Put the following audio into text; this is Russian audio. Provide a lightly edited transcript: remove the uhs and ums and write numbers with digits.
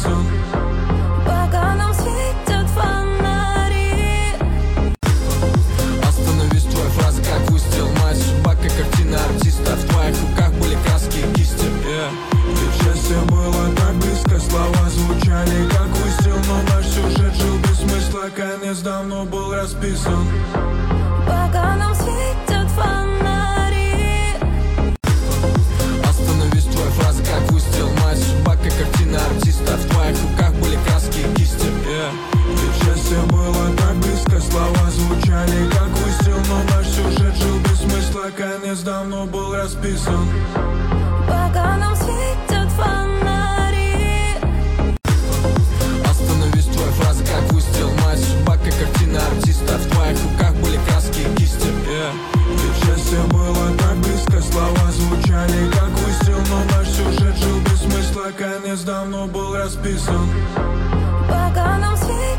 расписан. Пока нам светят фонари. Остановись, твоя фраза как выстрел, моя судьба как картина артиста. В твоих руках были краски и кисти. Ведь счастье было так близко, слова звучали как выстрел, но наш сюжет жил без смысла, конец давно был расписан. Пока нам светят фонари. Остановись, твоя фраза как выстрел, моя судьба как картина артиста. В твоих руках были краски и кисти. Ведь счастье было так близко, слова звучали как выстрел, но наш сюжет жил без смысла, конец давно был расписан. Пока нам светят фонари. Остановись, твоя фраза как выстрел, моя судьба как картина артиста. В твоих руках были краски и кисти. Ведь счастье было так близко, слова звучали как выстрел, но наш сюжет жил без смысла, конец давно был расписан. Пока нам светят